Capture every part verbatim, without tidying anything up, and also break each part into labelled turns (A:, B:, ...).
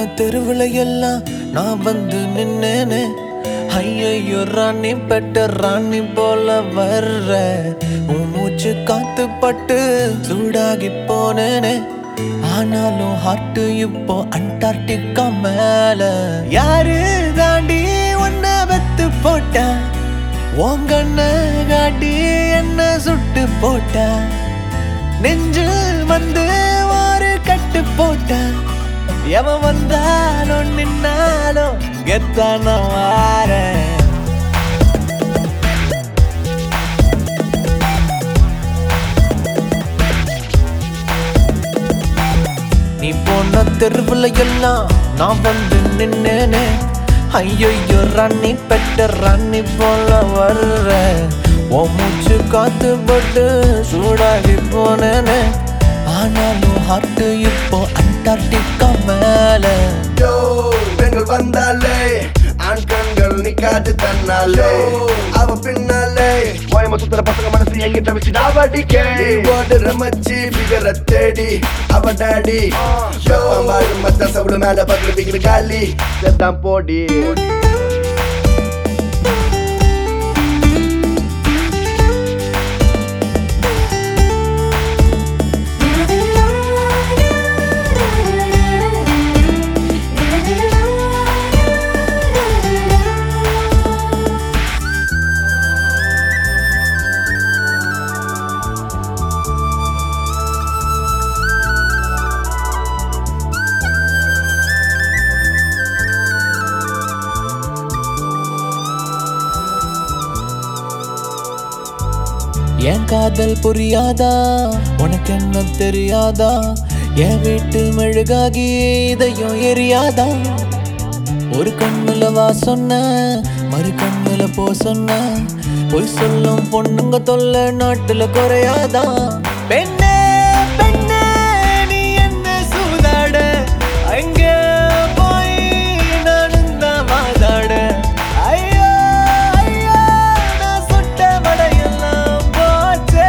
A: தெருவுல எல்லாம் நான் வந்து நின்னேனே. ஐயோ ராணி பெட்ட ராணி போல வர்ற உன் மூச்சு காத்து பட்டு சூடாகி போனேனே. ஆனாலும் ஹார்ட் இப்போ அண்டார்டிகா மேல. யாரு தாண்டி ஒன்ன வெத்து போட்ட உங்கண்ண காட்டி என்ன சுட்டு போட்ட. நெஞ்சில் வந்து ஒரு கட்டு போட்ட. எவன் வந்தாலும் நின்னாலும் கெத்தான வார. நீ போன தெருவுல எல்லாம் நான் வந்து நின்னேனே. ஐயோ ராணி பெட்ட ராணி போல வர்ற உன் மூச்சு காத்து போட்டு சூடாகி போனேனே. ஆனாலும் ஹார்ட் இப்போ அண்டார்டிகா மேல.
B: பெண்கள் வந்தாலே ஆண் கண்கள் நிக்காது தன்னாலே. அவ பின்னாலே ஓயம சுத்துற பசங்க மனசு எங்கிட்ட வச்சு டாவடிக்கே. ஓடுற மச்சி பிகர தேடி அவ டாடி பாடு மத்த சவுடு மேல பக்கத்துல பிகிற காலி செத்தான் போடி.
A: என் காதல் புரியாதா உனக்கு என்ன தெரியாதா. என் வீட்டு மெழுகாகி இதையும் எரியாதா. ஒரு கண்ணுல வா சொன்ன மறு கண்ணுல போ சொன்ன. பொய் சொல்லும் பொண்ணுங்க தொல்லை நாட்டுல குறையாதா. பெண்ணே பெண்ணே நீ என்ன சூதாட. அங்க போய் நானும் தான் வாதாட. ஐயோ ஐயோ நான் சுட்ட வடையெல்லாம் போச்சே.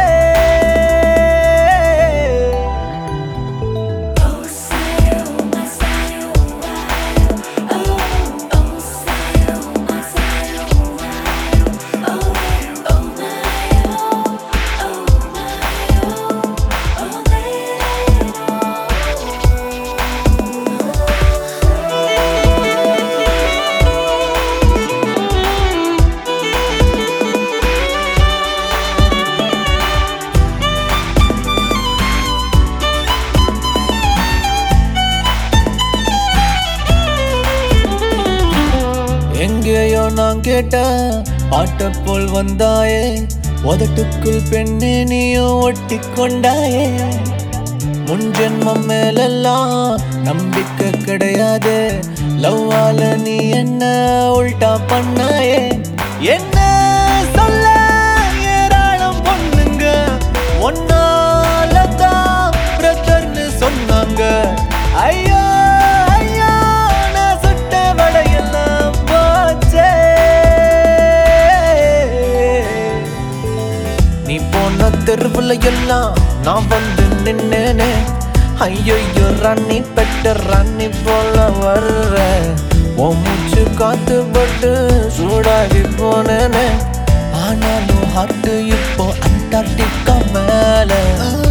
A: எங்கேயோ நான் கேட்ட பாட்ட போல் வந்தாயே. உதட்டுக்குள் பெண்ணே நீயும் ஒட்டி கொண்டாயே. முன் ஜென்மம் மேலெல்லாம் நம்பிக்கை கிடையாது. லவ்வால நீ என்ன உல்டா பண்ணாயே. என்ன சொல்ல ஏராளம் பொண்ணுங்க ஒன்னாலதான் பிரதர்னு சொன்னாங்க. ஐயோ நீ போன தெருவுல எல்லாம் நான் வந்து நின்னேனே. ஐயோ ராணி பெட்ட ராணி போல வர்ற உன் மூச்சு காத்து போட்டு சூடாகி போனேனே. ஆனாலும் ஹார்ட் இப்போ அண்டார்டிகா மேல.